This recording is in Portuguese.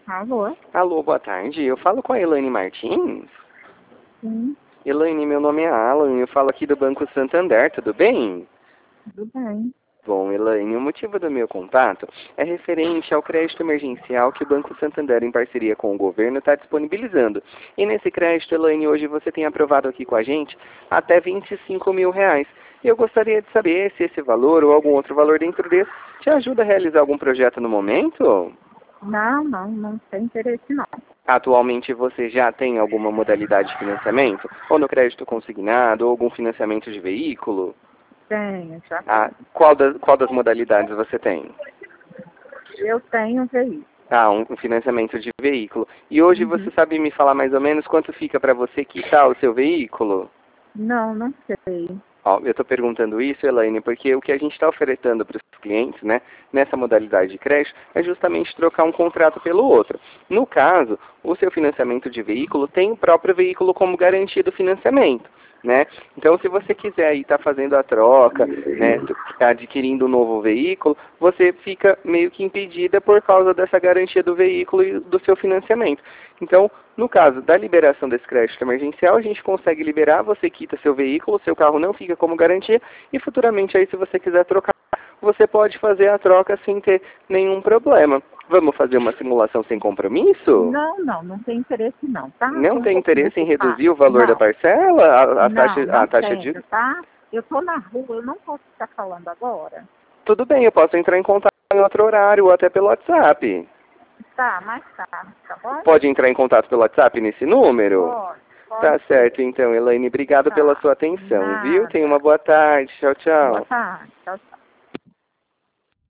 Alô? Alô, boa tarde. Eu falo com a Elaine Martins? Sim, Elaine, meu nome é Alan, eu falo aqui do Banco Santander, tudo bem? tudo bem. Bom, Elaine, o motivo do meu contato é referente ao crédito emergencial que o Banco Santander, em parceria com o governo, está disponibilizando. E nesse crédito, Elaine, hoje você tem aprovado aqui com a gente até R$ 25.000. E eu gostaria de saber se esse valor ou algum outro valor dentro desse te ajuda a realizar algum projeto no momento? Não tem interesse não. Atualmente você já tem alguma modalidade de financiamento? Ou no crédito consignado, ou algum financiamento de veículo? Tenho, já Ah, tenho. qual das modalidades você tem? Eu tenho veículo. Ah, um financiamento de veículo. E hoje você Uhum. sabe me falar mais ou menos quanto fica para você quitar o seu veículo? Não sei. Ó, eu estou perguntando isso, Elaine, porque o que a gente está oferecendo para os clientes, né, nessa modalidade de crédito, é justamente trocar um contrato pelo outro. No caso, o seu financiamento de veículo tem o próprio veículo como garantia do financiamento, né? Então, se você quiser estar fazendo a troca, né, adquirindo um novo veículo, você fica meio que impedida por causa dessa garantia do veículo e do seu financiamento. Então, no caso da liberação desse crédito emergencial, a gente consegue liberar, você quita seu veículo, seu carro não fica como garantia e futuramente aí se você quiser trocar, você pode fazer a troca sem ter nenhum problema. Vamos fazer uma simulação sem compromisso? Não tem interesse não, tá? Não Tô um tem pouquinho interesse em ocupada. reduzir o valor da Não, parcela? A não taxa de... tenho, tá? Eu tô na rua, eu não posso ficar falando agora. Tudo bem, eu posso entrar em contato em outro horário ou até pelo WhatsApp. Tá, mais tarde, tá bom? Pode entrar em contato pelo WhatsApp nesse número? Pode Tá certo, ser. então, Elaine. Obrigado pela Tá, sua atenção, viu? Tenha uma nada. boa tarde. Tchau, Boa tchau. tarde, tchau, tchau.